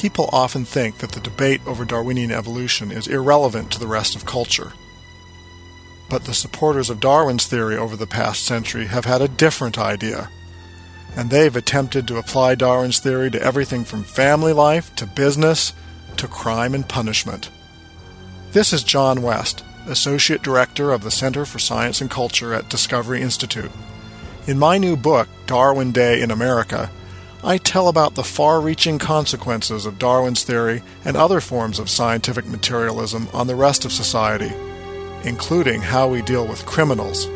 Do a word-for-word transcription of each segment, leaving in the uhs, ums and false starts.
People often think that the debate over Darwinian evolution is irrelevant to the rest of culture. But the supporters of Darwin's theory over the past century have had a different idea, and they've attempted to apply Darwin's theory to everything from family life to business to crime and punishment. This is John West, Associate Director of the Center for Science and Culture at Discovery Institute. In my new book, Darwin Day in America, I tell about the far-reaching consequences of Darwin's theory and other forms of scientific materialism on the rest of society, including how we deal with criminals.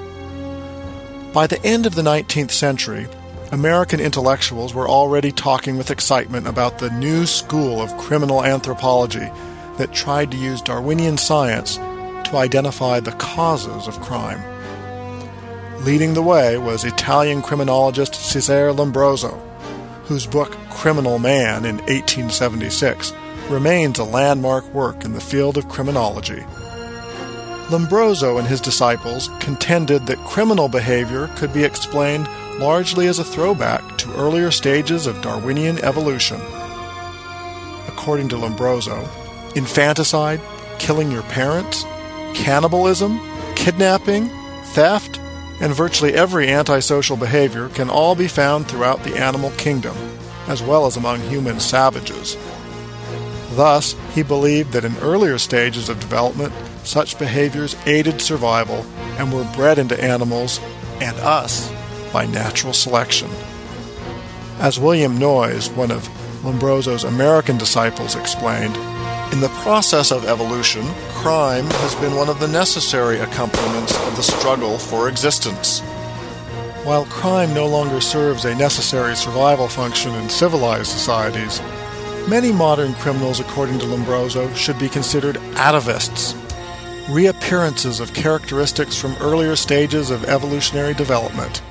By the end of the nineteenth century, American intellectuals were already talking with excitement about the new school of criminal anthropology that tried to use Darwinian science to identify the causes of crime. Leading the way was Italian criminologist Cesare Lombroso, whose book Criminal Man in eighteen seventy-six remains a landmark work in the field of criminology. Lombroso and his disciples contended that criminal behavior could be explained largely as a throwback to earlier stages of Darwinian evolution. According to Lombroso, infanticide, killing your parents, cannibalism, kidnapping, theft, and virtually every antisocial behavior can all be found throughout the animal kingdom, as well as among human savages. Thus, he believed that in earlier stages of development, such behaviors aided survival and were bred into animals and us by natural selection. As William Noyes, one of Lombroso's American disciples, explained, in the process of evolution, crime has been one of the necessary accompaniments of the struggle for existence. While crime no longer serves a necessary survival function in civilized societies, many modern criminals, according to Lombroso, should be considered atavists, reappearances of characteristics from earlier stages of evolutionary development.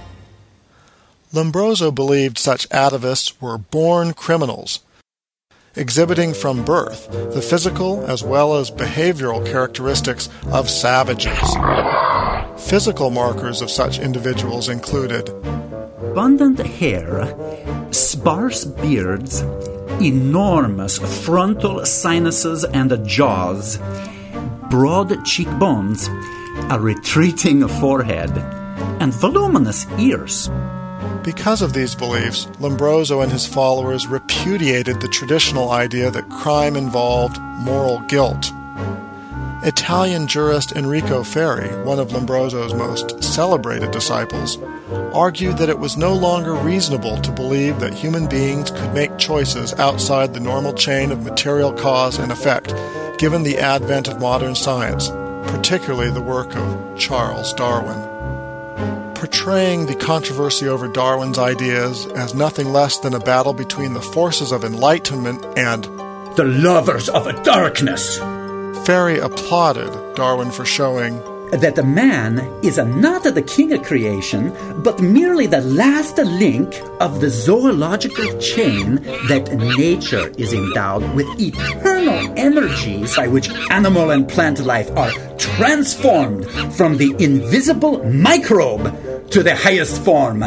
Lombroso believed such atavists were born criminals, exhibiting from birth the physical as well as behavioral characteristics of savages. Physical markers of such individuals included abundant hair, sparse beards, enormous frontal sinuses and jaws, broad cheekbones, a retreating forehead, and voluminous ears. Because of these beliefs, Lombroso and his followers repudiated the traditional idea that crime involved moral guilt. Italian jurist Enrico Ferri, one of Lombroso's most celebrated disciples, argued that it was no longer reasonable to believe that human beings could make choices outside the normal chain of material cause and effect, given the advent of modern science, particularly the work of Charles Darwin. Portraying the controversy over Darwin's ideas as nothing less than a battle between the forces of enlightenment and the lovers of darkness, Ferri applauded Darwin for showing that the man is not the king of creation, but merely the last link of the zoological chain that nature is endowed with eternal energies by which animal and plant life are transformed from the invisible microbe to the highest form,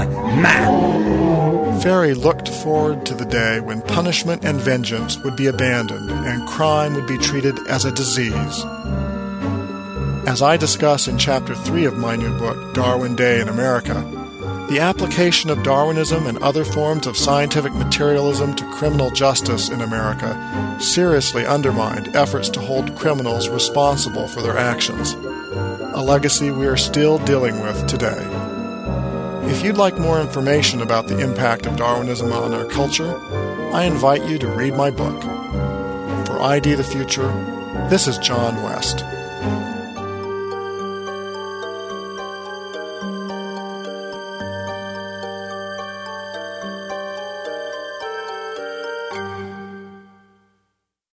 man. Ferri looked forward to the day when punishment and vengeance would be abandoned and crime would be treated as a disease. As I discuss in Chapter three of my new book, Darwin Day in America, the application of Darwinism and other forms of scientific materialism to criminal justice in America seriously undermined efforts to hold criminals responsible for their actions, a legacy we are still dealing with today. If you'd like more information about the impact of Darwinism on our culture, I invite you to read my book. For I D the Future, this is John West.